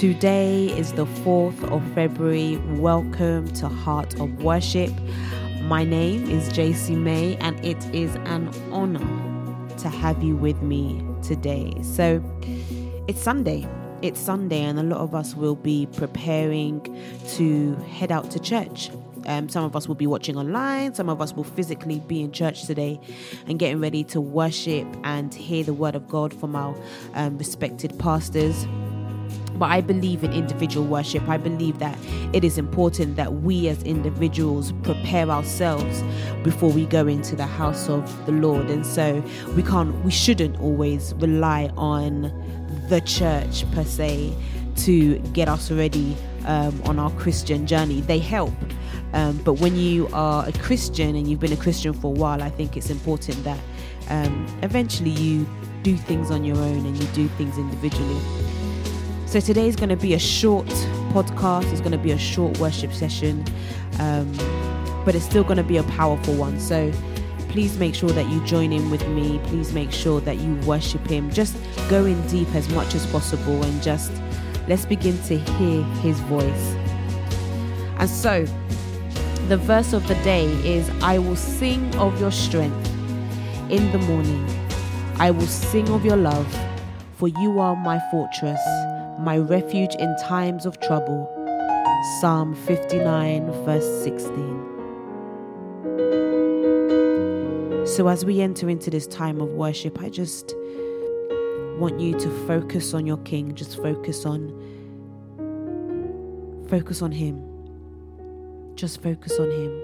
Today is the 4th of February. Welcome to Heart of Worship. My name is JC May, and it is an honor to have you with me today. So it's Sunday, and a lot of us will be preparing to head out to church. Some of us will be watching online. Some of us will physically be in church today and getting ready to worship and hear the word of God from our respected pastors. But I believe in individual worship. I believe that it is important that we as individuals prepare ourselves before we go into the house of the Lord. And so we shouldn't always rely on the church per se to get us ready on our Christian journey. They help. But when you are a Christian and you've been a Christian for a while, I think it's important that eventually you do things on your own and you do things individually. So today is going to be a short podcast. It's going to be a short worship session, but it's still going to be a powerful one. So please make sure that you join in with me. Please make sure that you worship him. Just go in deep as much as possible and just let's begin to hear his voice. And so the verse of the day is, I will sing of your strength in the morning. I will sing of your love, for you are my fortress, my refuge in times of trouble. Psalm 59 verse 16. So as we enter into this time of worship, I just want you to focus on your King. Just focus on him. Just focus on him.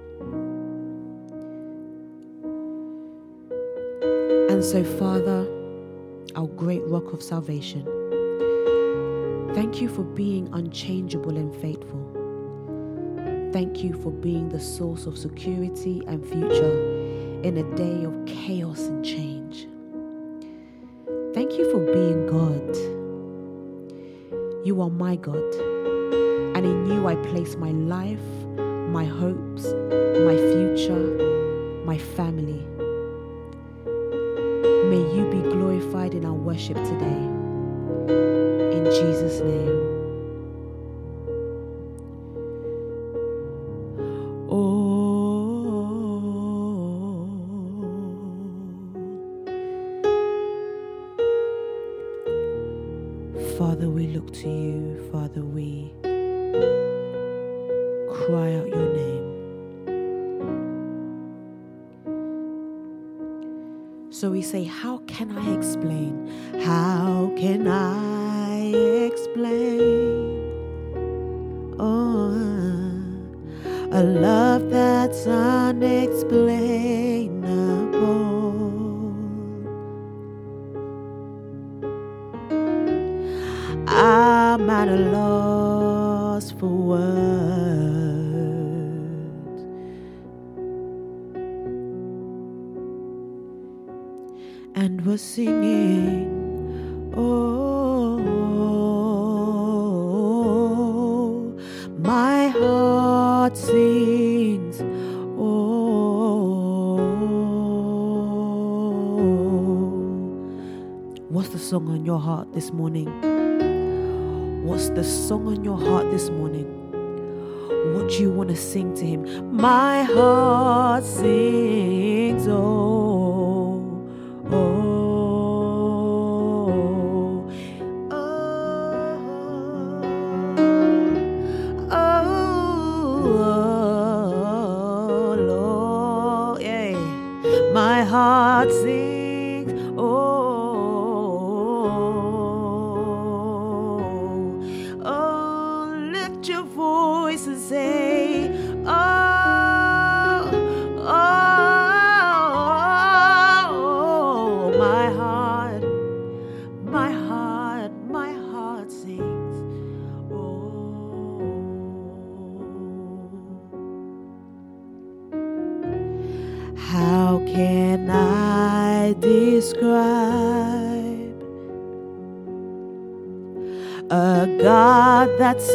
And so, Father, our great rock of salvation, thank you for being unchangeable and faithful. Thank you for being the source of security and future in a day of chaos and change. Thank you for being God. You are my God, and in you I place my life, my hopes, my future, my family. May you be glorified in our worship today. In Jesus' name. Father, we look to you. Father, we cry out your name. So we say, how can I explain? How can I explain? Oh, a love that's unexplainable. I'm at a loss for words. And we're singing, oh, my heart sings, oh. What's the song on your heart this morning? What's the song on your heart this morning? What do you want to sing to him? My heart sings, oh, oh, oh, oh, Lord, yeah. My heart sings, oh. Voice and say, oh, oh, oh, my heart sings, oh. How can I describe a God that's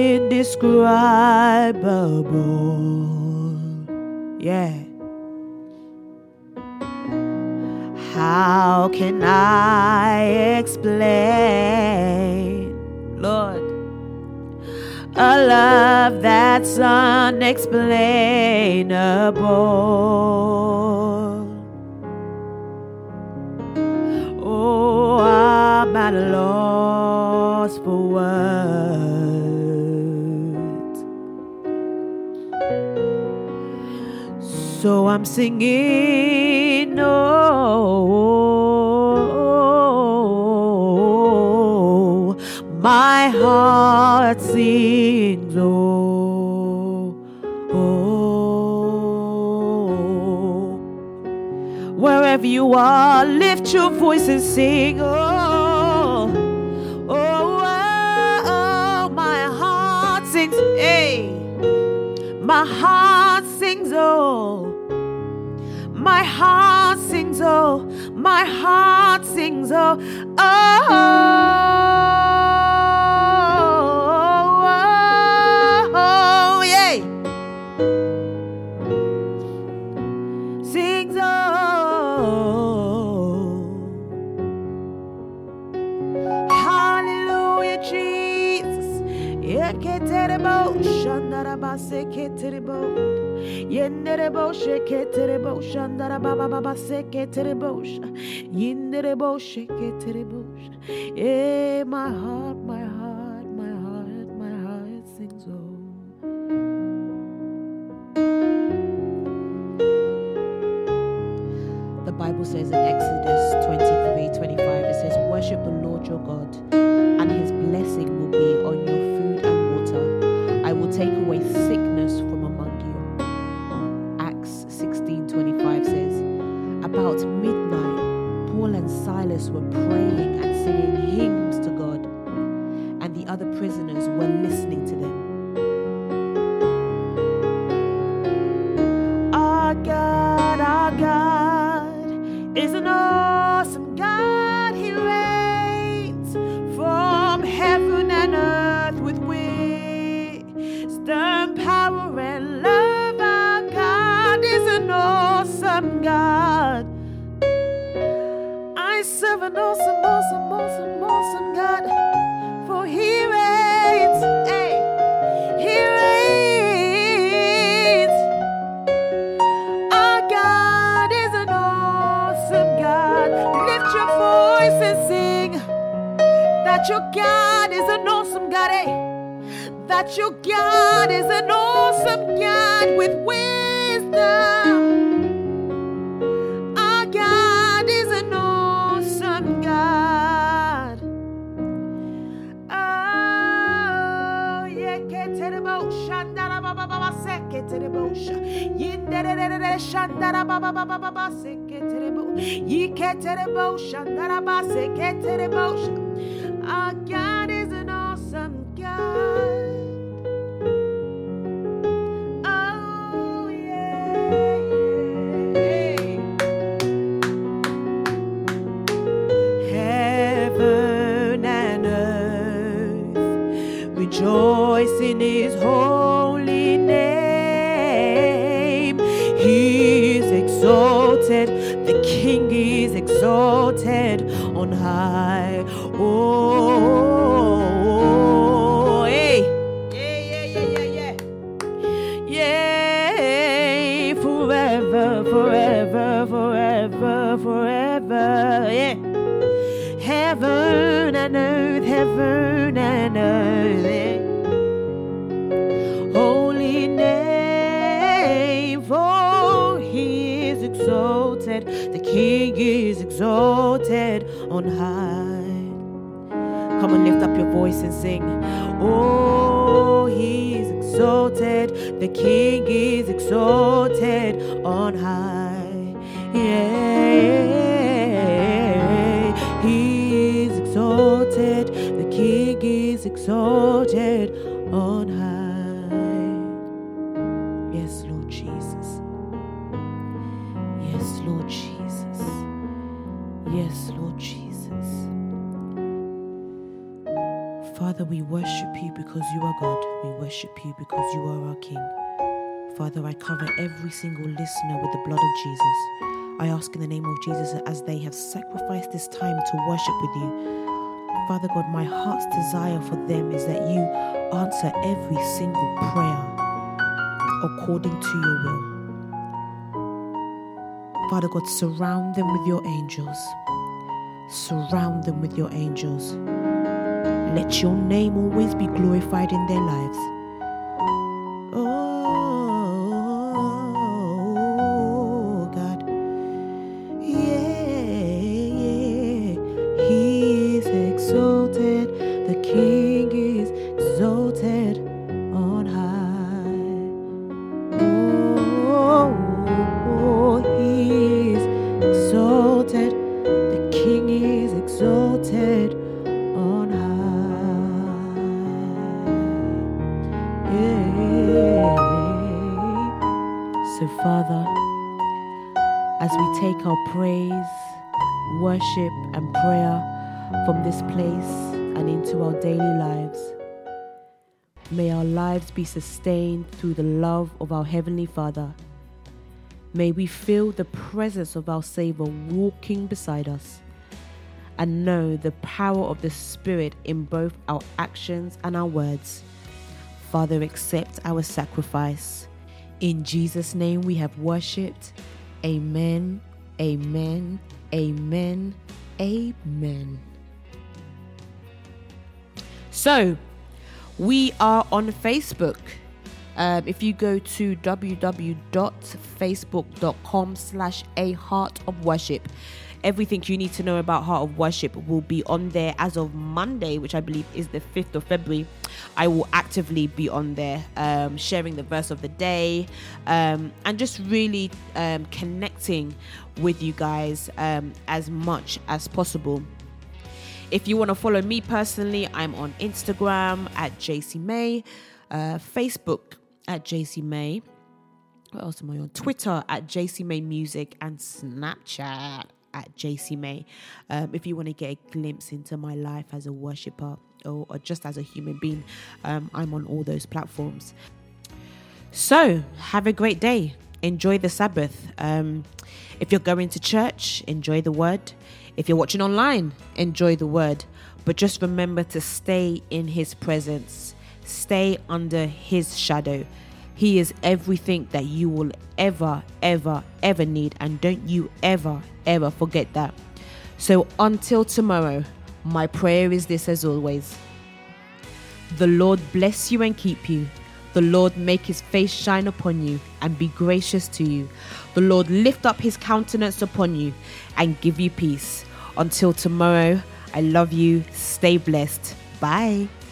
indescribable? Yeah. How can I explain, Lord, a love that's unexplainable. Oh, I'm at a loss for words, so I'm singing, oh, my heart sings, oh, oh. Wherever you are, lift your voice and sing, oh, oh, oh, oh. My heart sings, hey, my heart sings, oh, my heart sings, oh, my heart sings, oh, oh, oh, yeah, sings, oh, hallelujah, Jesus. Yeketerebo shandarabase keterebo. Yenderebo sheketerebo shandarababa seketerebo. Yenderebo sheketerebo. Yeah, my heart, my heart, my heart, my heart sings, oh. The Bible says in Exodus 23:25, it says, worship the Lord your God, and his blessing will be on your food and water. I will take away sickness from among you. Acts 16:25 says, about midnight, Paul and Silas were praying and singing hymns to God, and the other prisoners were listening to them. Our God is an awesome God. He reigns from heaven and earth with wisdom, power, and love. Our God is an awesome God. I serve an awesome, awesome, awesome, awesome God, for he reigns. Hey, he reigns. Our God is an awesome God. Lift your voice and sing that your God is an awesome God. Hey, that your God is an awesome God with wisdom. Our God is an awesome God. Oh, yeah, keterebo shandara baba baba seketerebo yinderere shandara baba baba baba seketerebo yiketerebo shandara baba seketerebo. Our God is an awesome God. Oh, yeah, yeah. Heaven and earth rejoice in his holy name. He is exalted, the King is exalted on high. Oh, hey, yeah. Yeah, forever, forever, forever, forever, yeah. Heaven and earth, heaven and earth, yeah. Holy name, for he is exalted, the King is exalted on high. Come on, lift up your voice and sing. Oh, he is exalted, the King is exalted on high. Yeah, he is exalted, the King is exalted on high. Yes, Lord Jesus. Yes, Lord Jesus. Yes, Lord Jesus. Father, we worship you because you are God. We worship you because you are our King. Father, I cover every single listener with the blood of Jesus. I ask in the name of Jesus that as they have sacrificed this time to worship with you, Father God, my heart's desire for them is that you answer every single prayer according to your will. Father God, surround them with your angels. Surround them with your angels. Let your name always be glorified in their lives. Oh, God. Yeah. He is exalted. The King is exalted on high. Oh, he is exalted. The King is exalted on high. Yeah. So, Father, as we take our praise, worship, and prayer from this place and into our daily lives, may our lives be sustained through the love of our Heavenly Father. May we feel the presence of our Savior walking beside us and know the power of the Spirit in both our actions and our words. Father, accept our sacrifice. In Jesus' name we have worshipped. Amen, amen, amen, amen. So, we are on Facebook. If you go to www.facebook.com/aheartofworship, everything you need to know about Heart of Worship will be on there as of Monday, which I believe is the 5th of February. I will actively be on there, sharing the verse of the day, and just really connecting with you guys as much as possible. If you want to follow me personally, I'm on Instagram at JC May, Facebook at JC May. What else am I on? Twitter at JC May Music, and Snapchat at JC May. If you want to get a glimpse into my life as a worshipper or just as a human being, I'm on all those platforms. So have a great day. Enjoy the Sabbath. If you're going to church, enjoy the word. If you're watching online, enjoy the word. But just remember to stay in his presence. Stay under his shadow. He is everything that you will ever, ever, ever need. And don't you ever, ever forget that. So until tomorrow, my prayer is this as always. The Lord bless you and keep you. The Lord make his face shine upon you and be gracious to you. The Lord lift up his countenance upon you and give you peace. Until tomorrow, I love you. Stay blessed. Bye.